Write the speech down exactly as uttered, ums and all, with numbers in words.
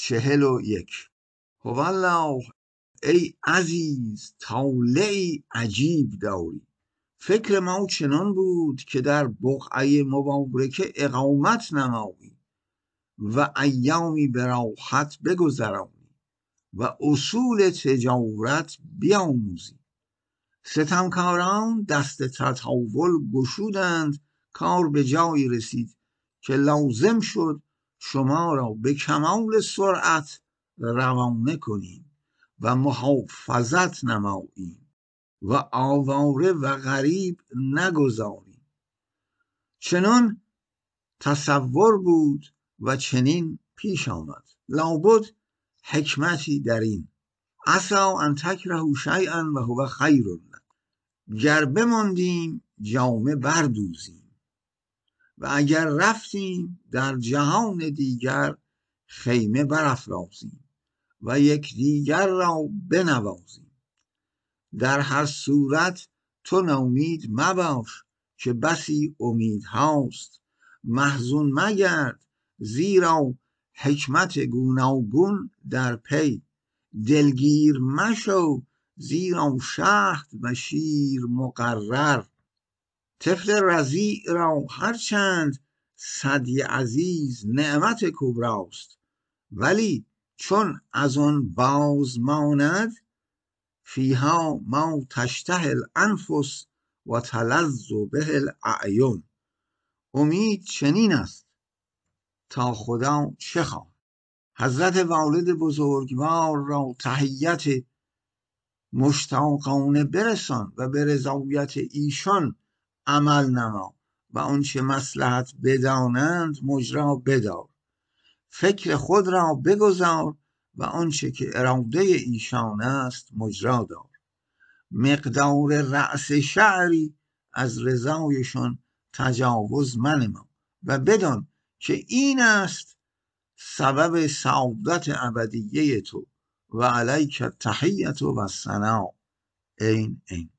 چهل و یک. هوالله ای عزیز طالعی عجیب داری. فکر ما چنان بود که در بقعه مبارکه اقامت نمایی و ایامی به راحت بگذرانی و اصول تجارت بیاموزی. ستمکاران دست تطاول گشودند، کار به جایی رسید که لازم شد شما را به کمال سرعت روانه کنیم و محافظت نماییم و آواره و غریب نگذاریم. چنان تصور بود و چنین پیش آمد. لابد حکمتی در این. عسی ان تکرهوا شیئا و هو خیر لکم. گر بماندیم جامه بردوزیم و اگر رفتیم در جهان دیگر خیمه برافرازیم و یک دیگر را بنوازیم. در هر صورت تو نومید مباش که بسی امیدهاست. محزون مگرد زیرا حکمت گوناگون در پی. دلگیر مشو زیرا شهد و شیر مقرر. طفل رضیع را هرچند ثدی عزیز نعمت کبراست، ولی چون از آن باز ماند فیها ما تشتهی الانفس و تلذ به الاعین. امید چنین است تا خدا چه خواهد. حضرت والد بزرگوار را تحیت مشتاقانه برسان و به رضایت ایشان عمل نما و آنچه مصلحت بدانند مجرا بدار. فکر خود را بگذار و آنچه که اراده ایشان است مجرا دار. مقدار رأس شعری از رضایشان تجاوز منما و بدان که این است سبب سعادت ابدیه تو. و علیک التحیة و الثناء. این این